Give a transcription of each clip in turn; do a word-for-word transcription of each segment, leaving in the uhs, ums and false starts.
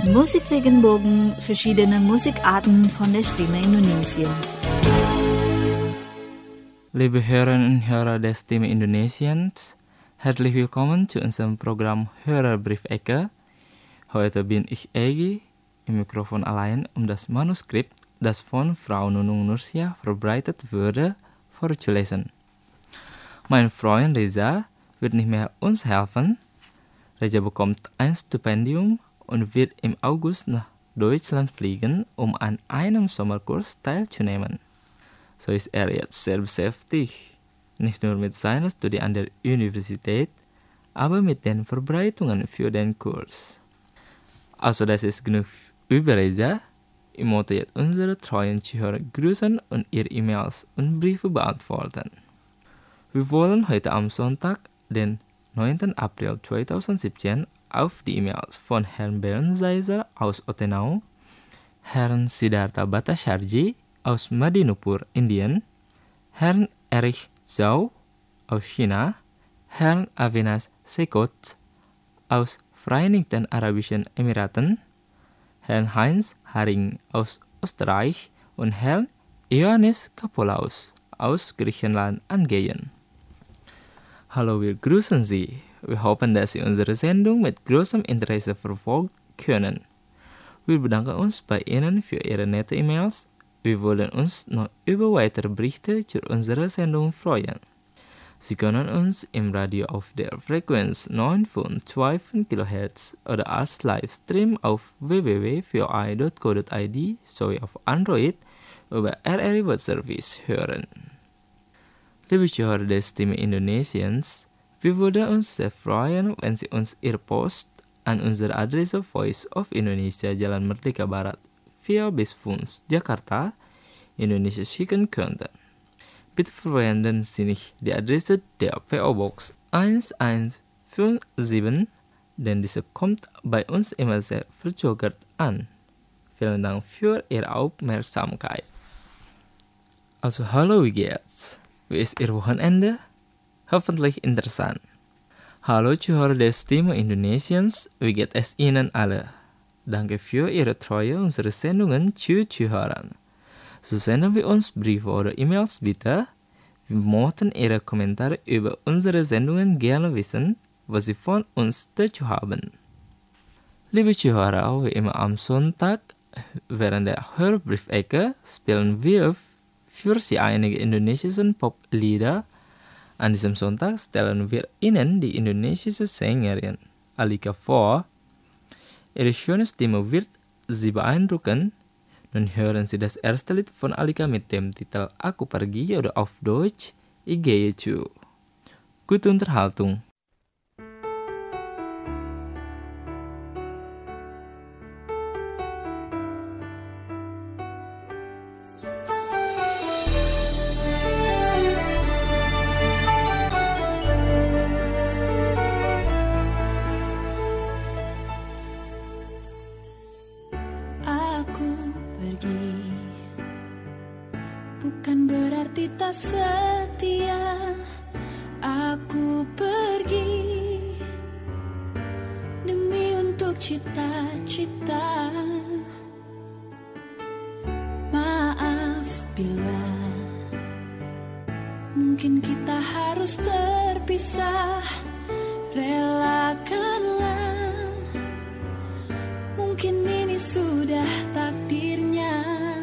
Musikregenbogen, verschiedene Musikarten von der Stimme Indonesiens. Liebe Hörerinnen und Hörer der Stimme Indonesiens, herzlich willkommen zu unserem Programm Hörerbriefecke. Heute bin ich Egi im Mikrofon allein, um das Manuskript, das von Frau Nunung Nursia verbreitet wurde, vorzulesen. Mein Freund Reza wird nicht mehr uns helfen. Reza bekommt ein Stipendium und wird im August nach Deutschland fliegen, um an einem Sommerkurs teilzunehmen. So ist er jetzt sehr beschäftigt, nicht nur mit seiner Studie an der Universität, aber mit den Verbreitungen für den Kurs. Also das ist genug über Reza. Ich möchte jetzt unsere treuen Zuhörer grüßen und ihre E-Mails und Briefe beantworten. Wir wollen heute am Sonntag, den neunten April zweitausendsiebzehn, auf die E-Mails von Herrn Bernd Seiser aus Ottenau, Herrn Siddhartha Bhattacharjee aus Madinapur, Indien, Herrn Erich Zhao aus China, Herrn Avinash Sekot aus Vereinigten Arabischen Emiraten, Herrn Heinz Haring aus Österreich und Herrn Ioannis Kapolaus aus Griechenland angehen. Hallo, wir grüßen Sie. Wir hoffen, dass Sie unsere Sendung mit großem Interesse verfolgen können. Wir bedanken uns bei Ihnen für Ihre nette E-Mails. Wir wollen uns noch über weitere Berichte zu unserer Sendung freuen. Sie können uns im Radio auf der Frequenz neun Komma zwei fünf Kilohertz oder als Livestream auf w w w punkt v o i punkt co punkt i d sowie auf Android über R R I World Service hören. Liebe Zuhörer der Stimme Indonesiens, wir würden uns sehr freuen, wenn Sie uns Ihre Post an unsere Adresse Voice of Indonesia, Jalan Merdeka Barat, vier bis fünf, Jakarta, Indonesia schicken könnten. Bitte verwenden Sie nicht die Adresse der P O Box eins eins fünf sieben, denn diese kommt bei uns immer sehr verzögert an. Vielen Dank für Ihre Aufmerksamkeit. Also hallo, wie geht's? Wie ist Ihr Wochenende? Hoffentlich interessant. Hallo Zuhörer der Stimme Indonesiens, wie geht es Ihnen alle? Danke für Ihre Treue unserer Sendungen zu Zuhörern. So senden wir uns Briefe oder E-Mails bitte. Wir möchten Ihre Kommentare über unsere Sendungen gerne wissen, was Sie von uns dazu haben. Liebe Zuhörer, wie immer am Sonntag während der Hörbriefecke spielen wir für Sie einige indonesische Poplieder. An diesem Sonntag stellen wir Ihnen die indonesische Sängerin Alika vor. Ihre schöne Stimme wird Sie beeindrucken. Nun hören Sie das erste Lied von Alika mit dem Titel Aku Pergi oder auf Deutsch Ich gehe zu. Gute Unterhaltung. Bukan berarti tak setia, aku pergi demi untuk cita-cita. Maaf bila mungkin kita harus terpisah, relakanlah, mungkin ini sudah takdirnya.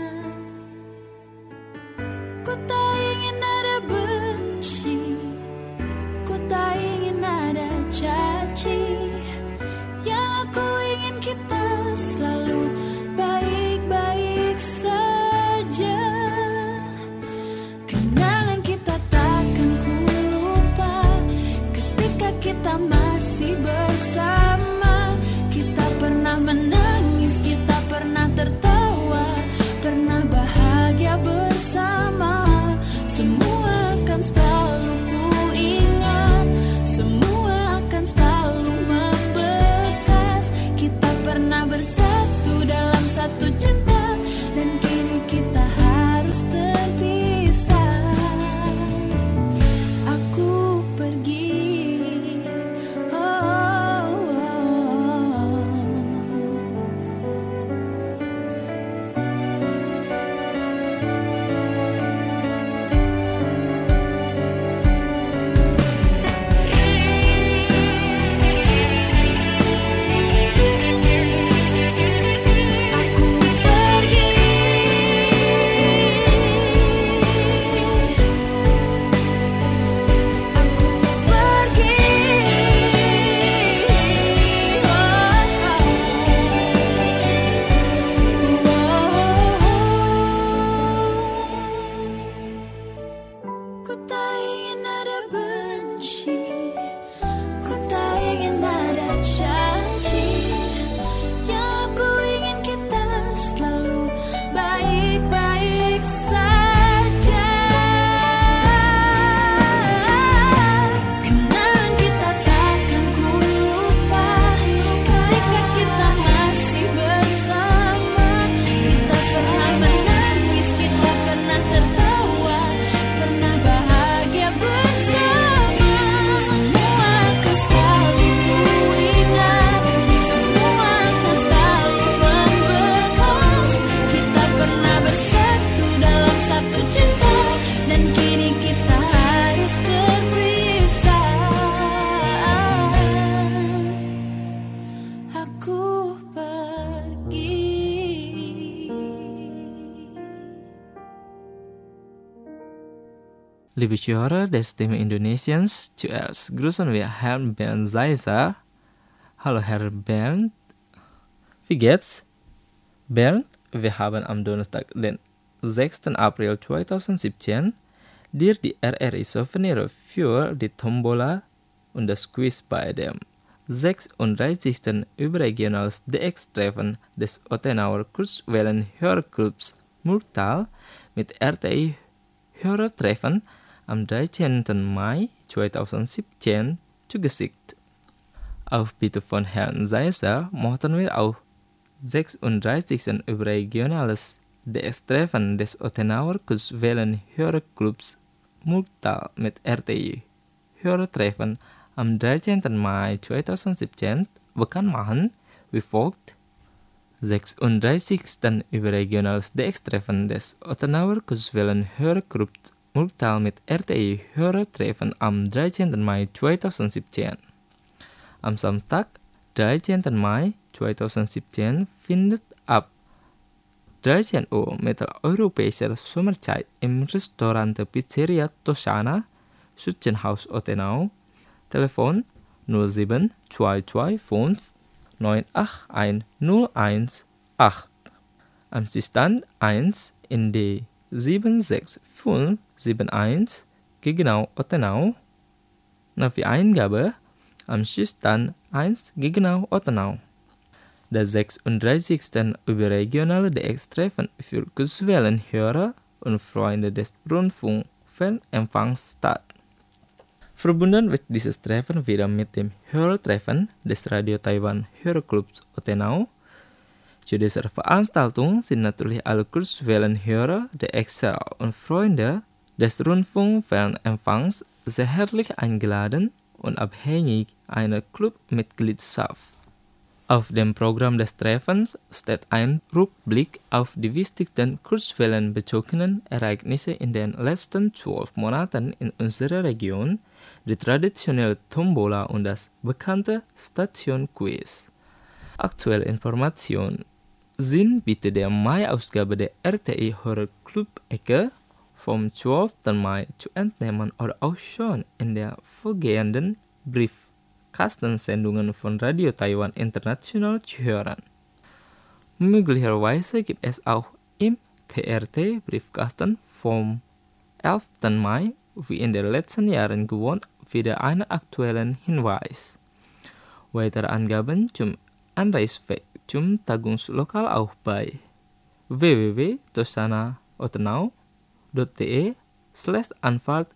Ku tak ingin ada benci, ku tak ingin ada caci. Yang aku ingin kita selalu baik-baik saja. Kenangan kita takkan ku lupa ketika kita masih bersama. Kita pernah menangis, kita pernah tertawa, pernah bahagia bersama. Semua akan selalu ku ingat, semua akan selalu membekas. Kita pernah bersatu dalam satu cinta, dan kini kita harus terpisah. Aku pergi, oh, oh, oh. Liebe Zuhörer der Stimme Indonesiens, zuerst grüßen wir Herrn Bernd Seiser. Hallo Herr Bernd, wie geht's? Bernd, wir haben am Donnerstag, den sechsten April zweitausendsiebzehn, dir die R R I-Souvenir für die Tombola und das Quiz bei dem sechsunddreißigsten Überregionales D X-Treffen des Ottenauer Kurzwellen-Hörerclubs Murtal mit R T I Hörertreffen am dreizehnten Mai zweitausendsiebzehn zugeschickt. Auf Bitte von Herrn Seiser mochten wir auch sechsunddreißigsten Überregionales D X-Treffen des Ottenauer Kurzwellen-Hörerclubs Murtal mit R T I Hörertreffen am dreizehnten Mai zweitausendsiebzehn bekannt machen, wie folgt: sechsunddreißigsten Überregionales D X-Treffen des Ottenauer Kurzwellen-Hörerclubs Murtal mit R T I Hörertreffen am dreizehnten Mai zweitausendsiebzehn. Am Samstag, dreizehnten Mai zweitausendsiebzehn findet ab dreizehn Uhr mitteleuropäischer Sommerzeit im Restaurant Pizzeria Toscana, Schützenhaus Ottenau, Telefon null sieben zwei zwei fünf neun acht eins null eins acht. Am Stand eins in D sieben sechs fünf sieben eins Gegenau Ottenau. Navi-Eingabe am Stand eins Gegenau Ottenau. Das sechsunddreißigste Überregionale D X-Treffen für Kurzwellenhörer und Freunde des Rundfunkfernempfangs statt. Verbunden wird dieses Treffen wieder mit dem Hörertreffen des Radio Taiwan Hörerclubs Ottenau. Zu dieser Veranstaltung sind natürlich alle Kurzwellenhörer der X L und Freunde des Rundfunkfernempfangs sehr herzlich eingeladen und abhängig einer Clubmitgliedschaft. Auf dem Programm des Treffens steht ein Rückblick auf die wichtigsten kurzwellenbezogenen Ereignisse in den letzten zwölf Monaten in unserer Region, die traditionelle Tombola und das bekannte Station-Quiz. Aktuelle Informationen sind bitte der Mai-Ausgabe der R T I Hörerclub-Ecke vom zwölften Mai zu entnehmen oder auch schon in der vorgehenden Briefkastensendungen von Radio Taiwan International zu hören. Möglicherweise gibt es auch im T R T-Briefkasten vom elften Mai, wie in den letzten Jahren gewohnt, wieder einen aktuellen Hinweis. Weitere Angaben zum Anreisweg zum Tagungslokal auch bei w w w punkt toscana ottenau punkt d e slash Anfahrt.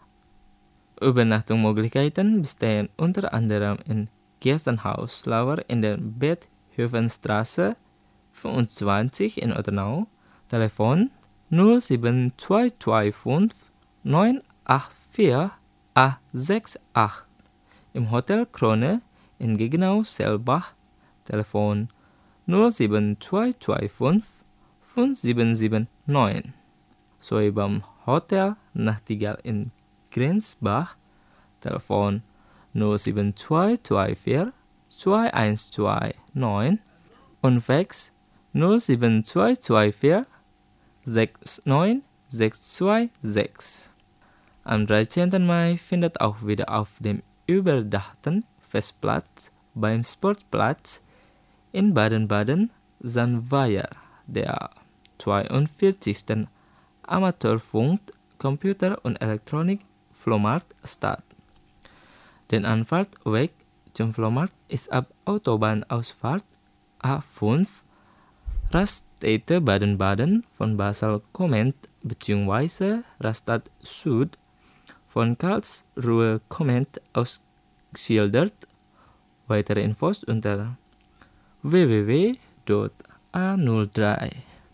Übernachtungsmöglichkeiten bestehen unter anderem in Gerstenhaus Lauer in der Beethovenstraße fünfundzwanzig in Ottenau, Telefon null sieben zwei zwei fünf neun acht vier acht sechs acht, im Hotel Krone in Gegenau-Selbach, Telefon null sieben zwei zwei fünf fünf sieben sieben neun, sowie beim Hotel Nachtigall in Grenzbach, Telefon null sieben zwei zwei vier zwei eins zwei neun und Fax null sieben zwei zwei vier sechs neun sechs zwei sechs. Am dreizehnten Mai findet auch wieder auf dem überdachten Festplatz beim Sportplatz in Baden-Baden Sandweier der zweiundvierzigste Amateurfunk, Computer- und Elektronik-Flohmarkt statt. Der Anfahrtweg zum Flohmarkt ist ab Autobahnausfahrt A fünf Raststätte Baden-Baden von Basel-Koment bzw. Rastatt Süd von Karlsruhe Koment ausgeschildert. Weitere Infos unter w w w punkt a null drei.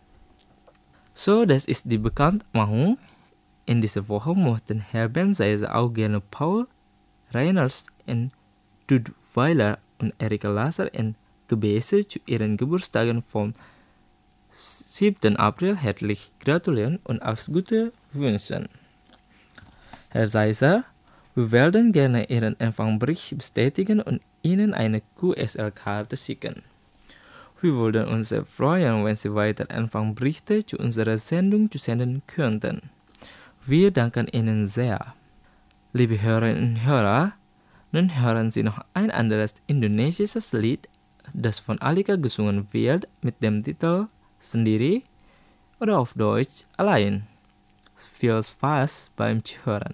So, das ist die Bekanntmachung. In dieser Woche möchten Herr Bernd Seiser auch gerne Paul Reiners in Dudweiler und Erika Lasser in Gebese zu ihren Geburtstagen vom siebten April herzlich gratulieren und alles Gute wünschen. Herr Seiser, wir werden gerne Ihren Empfangbericht bestätigen und Ihnen eine Q S L-Karte schicken. Wir würden uns sehr freuen, wenn Sie weitere Empfangberichte zu unserer Sendung zu senden könnten. Wir danken Ihnen sehr. Liebe Hörerinnen und Hörer, nun hören Sie noch ein anderes indonesisches Lied, das von Alika gesungen wird mit dem Titel Sendiri oder auf Deutsch Allein. Viel Spaß beim Hören.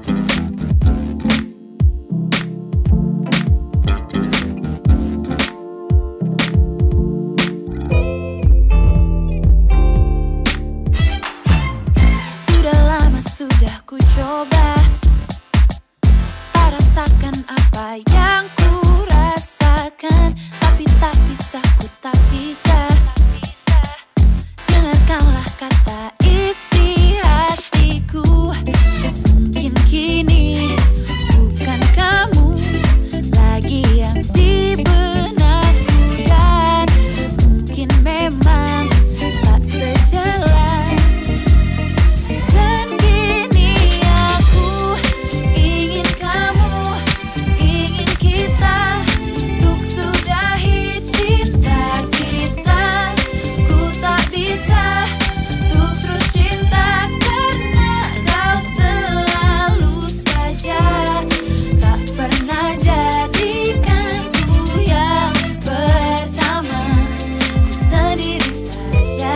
Sudah lama sudah ku coba rasakan apa yang ku rasakan, tapi tak bisa, ku tak bisa. Dengarkanlah kata isi hatiku. Mungkin kini bukan kamu lagi yang di benakku, dan mungkin memang tak sejalan. Dan kini aku ingin kamu, ingin kita untuk sudahi cinta kita. Ku tak bisa untuk terus cinta karena kau selalu saja tak pernah jadikanku yang pertama. Ku sendiri saja.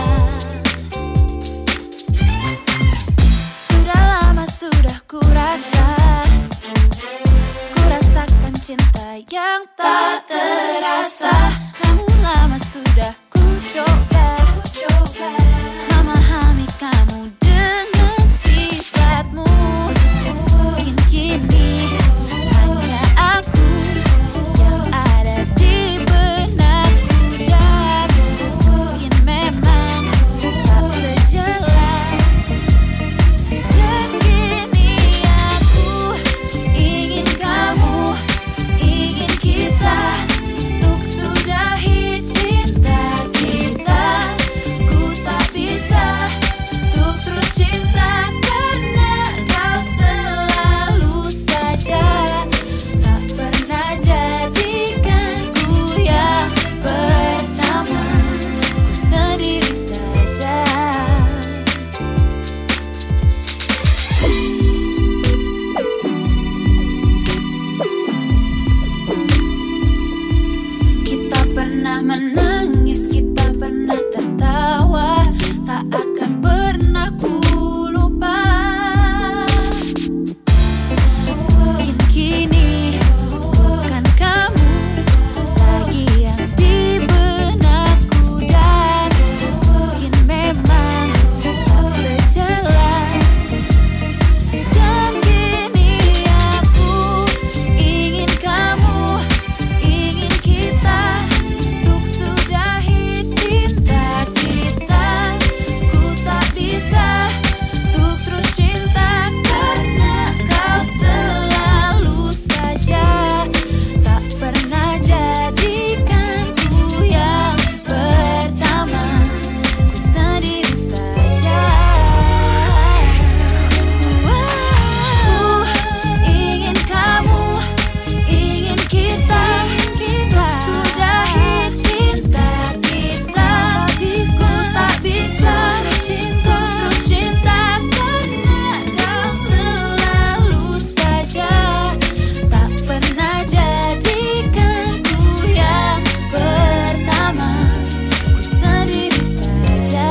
Sudah lama sudah ku rasa, ku rasakan cinta yang tak terasa. Namun lama sudah ku coba, ku coba memahami kamu dengan sifatmu. Mungkin kini hanya aku yang ada di benakku, dan mungkin memang tak sejalan. Dan kini aku ingin kamu, ingin kita untuk sudahi cinta kita. Ku tak bisa untuk terus cinta karena kau selalu saja tak pernah jadikanku yang pertama. Ku sendiri saja. Kita pernah menangis, kita pernah tertawa, tak akan pernah ku lupa. Mungkin kini bukan kamu lagi yang di benakku, dan mungkin memang tak sejalan. Dan kini aku ingin kamu, ingin kita untuk sudahi cinta kita. Ku tak bisa untuk terus cinta karena kau selalu saja tak pernah jadikanku yang pertama. Ku sendiri saja. Ku ingin kamu, ingin kita kita sudahi cinta kita. Ku tak bisa cinta terus cinta karena kau selalu saja tak pernah jadikanku yang pertama. Ku sendiri saja.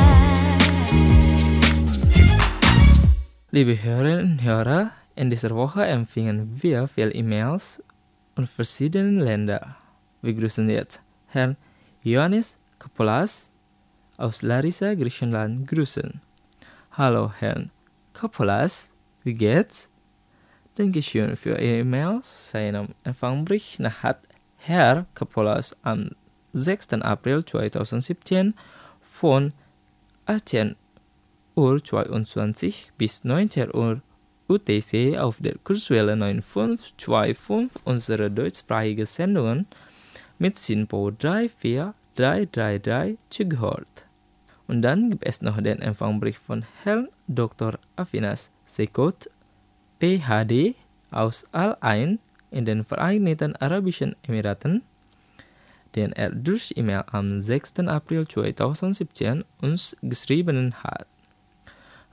Liebe Hörerinnen und Hörer, in dieser Woche empfingen wir viele E-Mails und verschiedene Länder. Wir grüßen jetzt Herrn Ioannis Kopolas aus Larissa, Griechenland, grüßen. Hallo Herrn Kopolas, wie geht's? Dankeschön für Ihre E-Mails. Seinem Empfangbrief hat Herr Kopolas am sechsten April zweitausendsiebzehn von achtzehn Uhr zweiundzwanzig bis neunzehn Uhr U T C auf der Kurzwelle neun fünf zwei fünf unsere deutschsprachige Sendungen mit SINPO drei vier drei drei drei zugehört. Und dann gibt es noch den Empfangbrief von Herrn Doktor Afinas Sekot, P H D aus Al-Ain in den Vereinigten Arabischen Emiraten, den er durch E-Mail am sechsten April zweitausendsiebzehn uns geschrieben hat.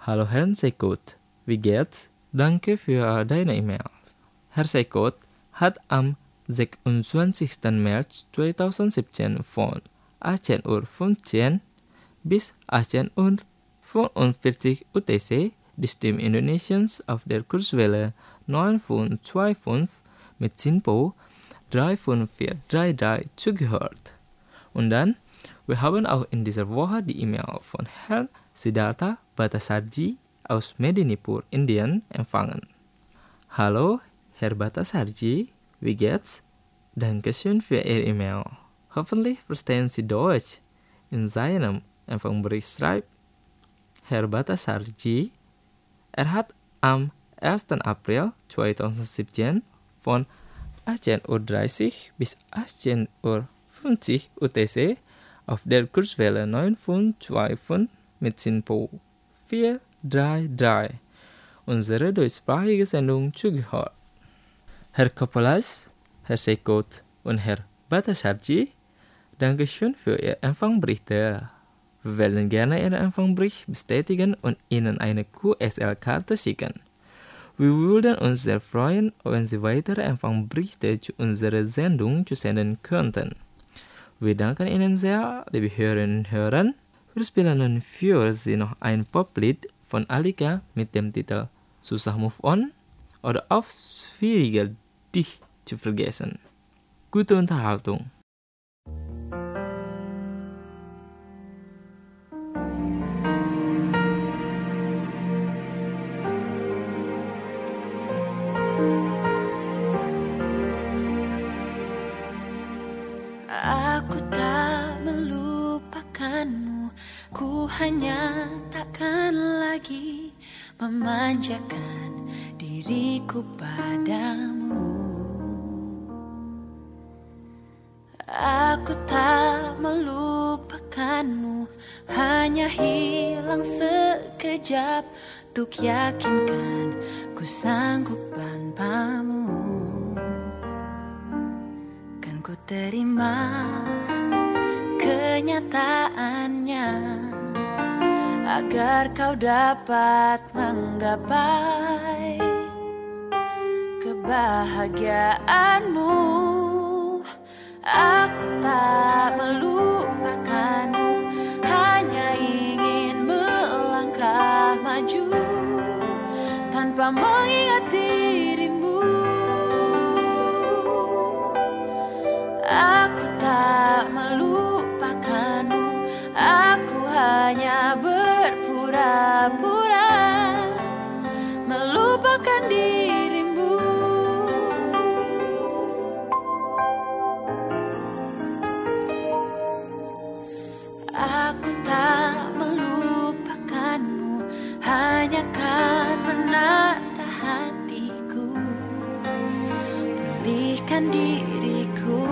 Hallo Herrn Seekot, wie geht's? Danke für deine E-Mail. Herr Seekot hat am sechsundzwanzigsten März zweitausendsiebzehn von achtzehn Uhr fünfzehn bis achtzehn Uhr fünfundvierzig U T C die Stimme Indonesiens auf der Kurswelle neun fünf zwei fünf mit Sinpo drei fünf vier drei drei zugehört. Und dann, wir haben auch in dieser Woche die E-Mail von Herrn Siddhartha Bhattacharjee aus Medinipur, Indien empfangen. Hallo, Herr Bhattacharjee, wie geht's? Dankeschön für Ihre E-Mail. Hoffentlich verstehen Sie Deutsch. In seinem Empfangbericht schreibt Herr Bhattacharjee, er hat am ersten April zweitausendsiebzehn von achtzehn Uhr dreißig bis achtzehn Uhr fünfzig U T C auf der Kurswelle neun fünf zwei fünf mit Sinpo vier drei drei unsere deutschsprachige Sendung zugehört. Herr Kopolas, Herr Seekot und Herr Bhattacharjee, Dankeschön für Ihr Empfangberichte. Wir werden gerne Ihren Empfangbericht bestätigen und Ihnen eine Q S L-Karte schicken. Wir würden uns sehr freuen, wenn Sie weitere Empfangberichte zu unserer Sendung zusenden könnten. Wir danken Ihnen sehr, liebe Hörerinnen und Hörer. Wir spielen nun für Sie noch ein Poplied von Alika mit dem Titel Susah Move On oder Auf schwieriger dich zu vergessen. Gute Unterhaltung. Aku tak melupakanmu, ku hanya takkan lagi memanjakan diriku padamu. Aku tak melupakanmu, hanya hilang sekejap untuk yakinkan ku sanggup tanpamu. Kan ku terima kenyataannya agar kau dapat menggapai kebahagiaanmu. Aku tak melupakanmu, hanya ingin melangkah maju tanpa mengingat dirimu. Aku tak melupakanmu, aku hanya berpura-pura melupakan dirimu. Aku tak melupakanmu, hanya kan menata hatiku, pulihkan diriku.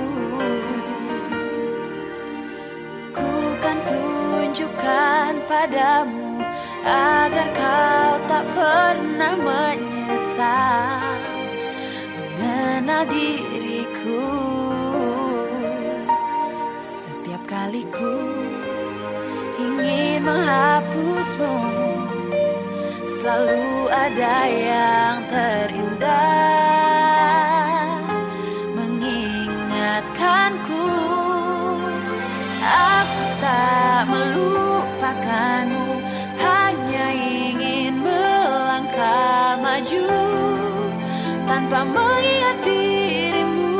Ku kan tunjukkan padamu agar kau tak pernah menyesal mengenal diriku. Setiap kali ku ingin menghapusmu, selalu ada yang terindah mengingatkanku. Aku tak melupakanmu, hanya ingin melangkah maju tanpa mengingat dirimu.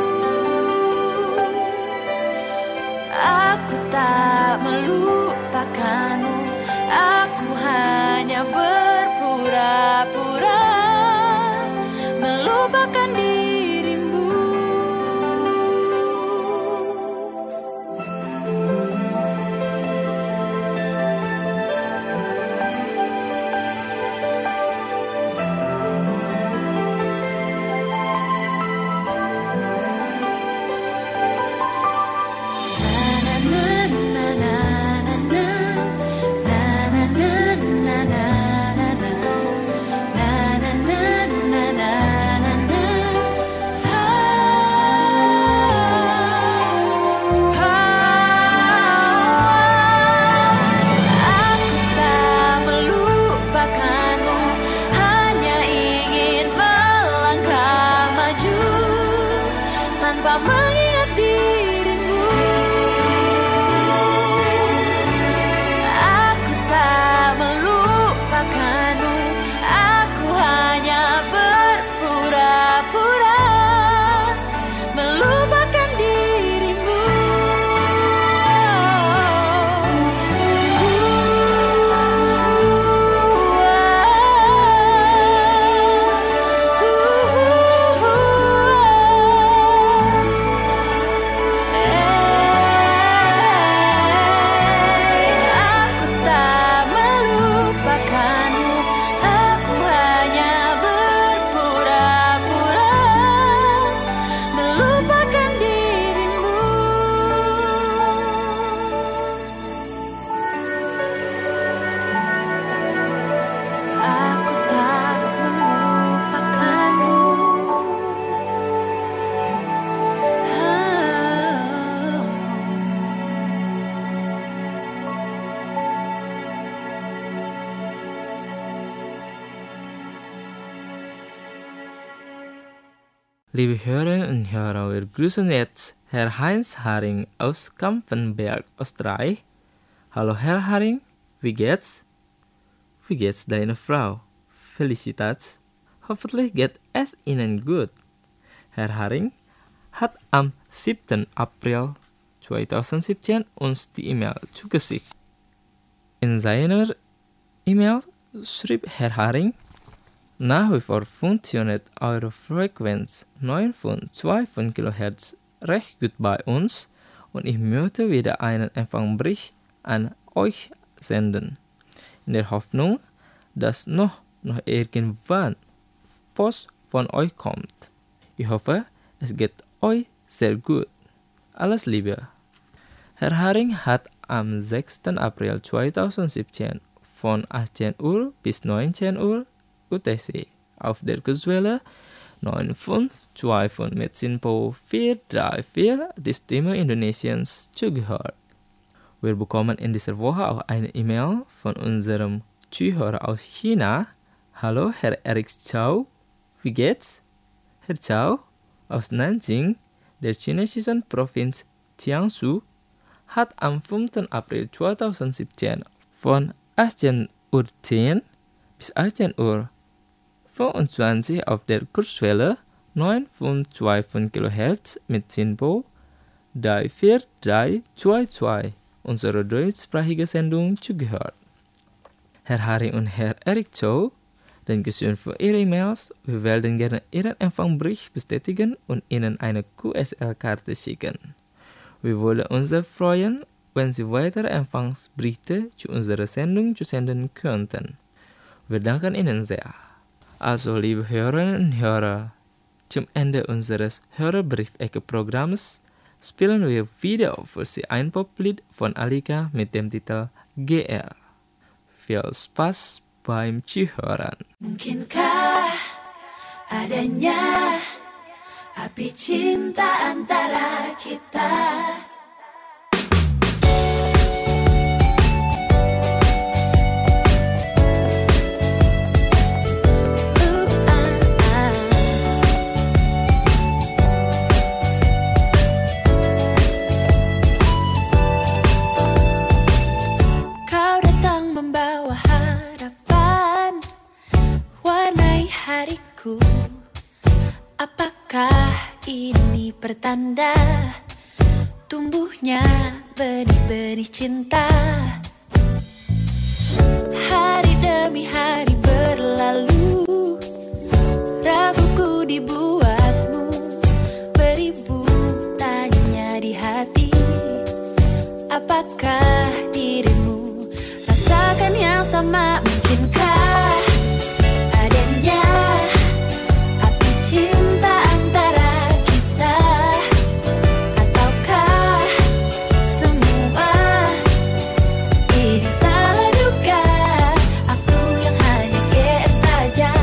Aku tak melupakanmu, aku hanya berpura-pura melupakan dirimu. Na Liebe Hörerinnen und Hörer, wir grüßen jetzt Herr Heinz Haring aus Kampfenberg, Österreich. Hallo Herr Haring, wie geht's? Wie geht's deine Frau? Felicitas. Hoffentlich geht es Ihnen gut. Herr Haring hat am siebten April zweitausendsiebzehn uns die E-Mail zugeschickt. In seiner E-Mail schrieb Herr Haring: Nach wie vor funktioniert eure Frequenz neun Komma zwei Kilohertz recht gut bei uns und ich möchte wieder einen Empfangsbericht an euch senden, in der Hoffnung, dass noch, noch irgendwann Post von euch kommt. Ich hoffe, es geht euch sehr gut. Alles Liebe. Herr Haring hat am sechsten April zweitausendsiebzehn von achtzehn Uhr bis neunzehn Uhr U T C auf der Kurzwelle neun fünf zwei fünf mit Sinpo vier drei vier die Stimme Indonesiens zugehört. Wir bekommen in dieser Woche auch eine E-Mail von unserem Zuhörer aus China. Hallo Herr Eric Chow, wie geht's? Herr Chow aus Nanjing, der chinesischen Provinz Jiangsu, hat am fünften April zweitausendsiebzehn von achtzehn Uhr zehn bis achtzehn Uhr fünfundzwanzig auf der Kurzwelle neun Komma zwei fünf Kilohertz mit Sinpo drei vier drei zwei zwei unsere deutschsprachige Sendung zugehört. Herr Haring und Herr Eric Chow, Dankeschön für Ihre E-Mails. Wir werden gerne Ihren Empfangsbericht bestätigen und Ihnen eine Q S L-Karte schicken. Wir würden uns sehr freuen, wenn Sie weitere Empfangsberichte zu unserer Sendung zusenden könnten. Wir danken Ihnen sehr. Also, liebe Hörerinnen und Hörer, zum Ende unseres Hörerbriefecke-Programms spielen wir wieder für Sie ein Poplied von Alika mit dem Titel G R. Viel Spaß beim Zuhören. Mungkinkah adanya api cinta antara kita? Apakah ini pertanda tumbuhnya benih-benih cinta? Hari demi hari berlalu, raguku dibuatmu, beribu tanya di hati. Apakah dirimu rasakan yang sama? Mungkinkah adanya cinta antara kita, ataukah semua ini salah duga? Aku yang hanya G R saja.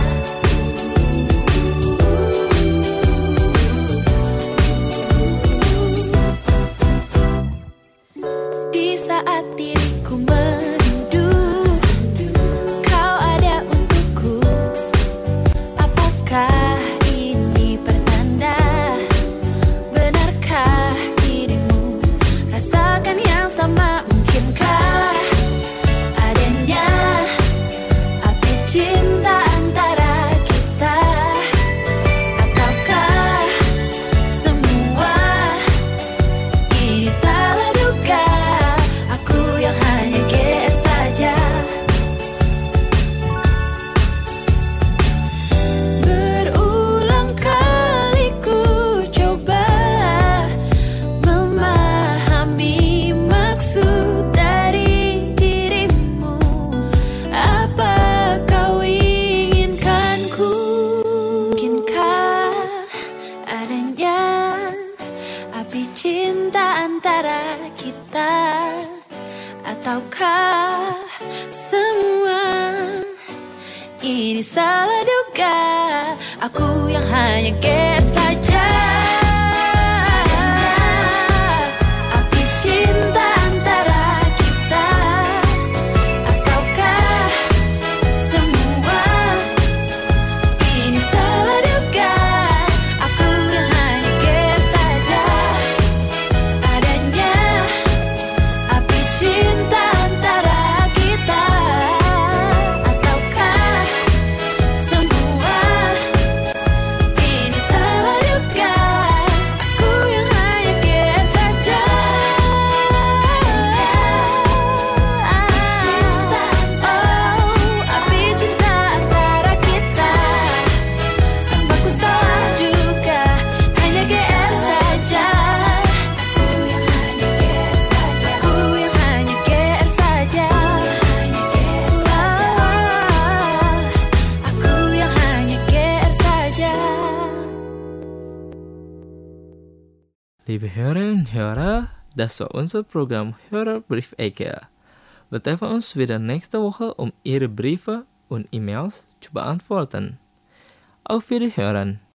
Di saat diriku merindu, kau ada untukku. Apakah ataukah semua ini salah duga? Aku yang hanya G R saja. Api cinta antara kita, ataukah semua ini salah duga? Aku Liebe Hörerinnen und Hörer, das war unser Programm Hörerbriefecke. Wir treffen uns wieder nächste Woche, um Ihre Briefe und E-Mails zu beantworten. Auf Wiederhören!